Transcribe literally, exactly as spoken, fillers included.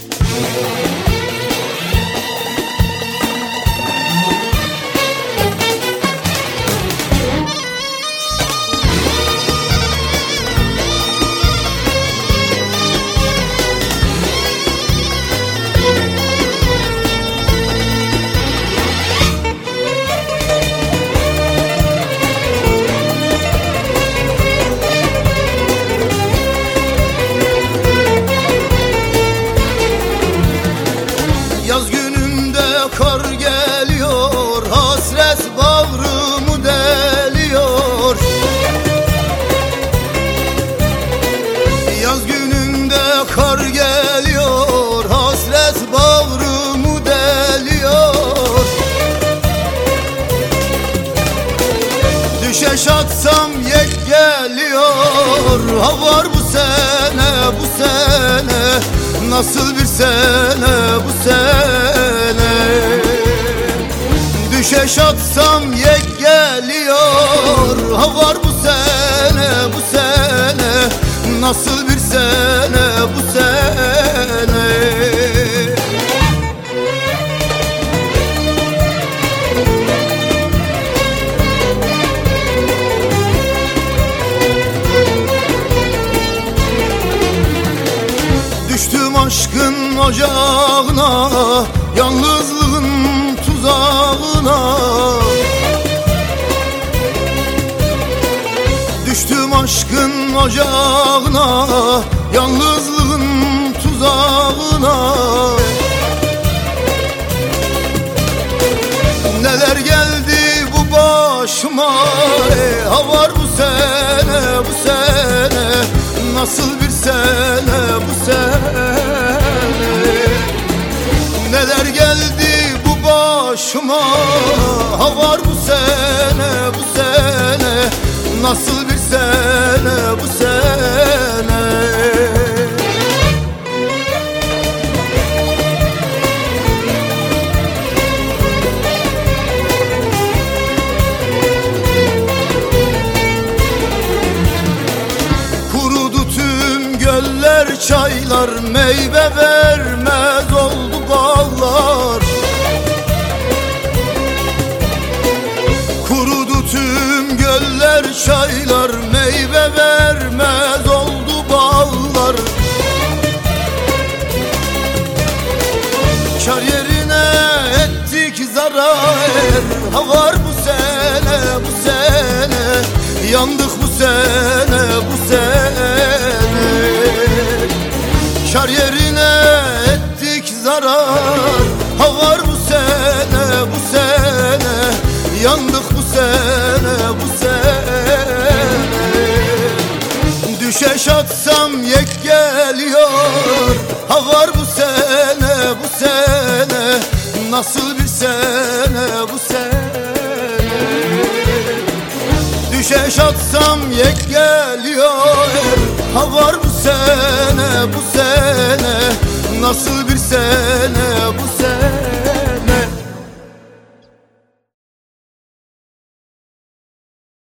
Yaz gününde kar geliyor, hasret bağrımı deliyor. Yaz gününde kar geliyor, hasret bağrımı deliyor. Düşeş atsam yek geliyor, ha var bu sene, bu sene. Nasıl bir sene bu sene. Düşeş atsam yek geliyor, ha var bu sene, bu sene. Nasıl bir sene bu sene. Düştüm aşkın ocağına, yalnızlığın tuzağına. Düştüm aşkın ocağına, yalnızlığın tuzağına. Neler geldi bu başıma, e, ha var bu sene, bu sene. Nasıl bir sene bu sene. Neler geldi bu başıma, ha var bu sene, bu sene. Nasıl bir sene bu sene. Göller, çaylar, meyve vermez oldu bağlar. Kurudu tüm göller, çaylar, meyve vermez oldu bağlar. Kar yerine ettik zarar, ha var bu sene, bu sene. Yandık bu sene, bu sene. Kar yerine ettik zarar, ha var bu sene, bu sene. Yandık bu sene, bu sene. Düşeş atsam yek geliyor, ha var bu sene, bu sene. Nasıl bir sene bu sene. Düşeş atsam yek geliyor, ha var bu sene, bu sene. Nasıl bir sene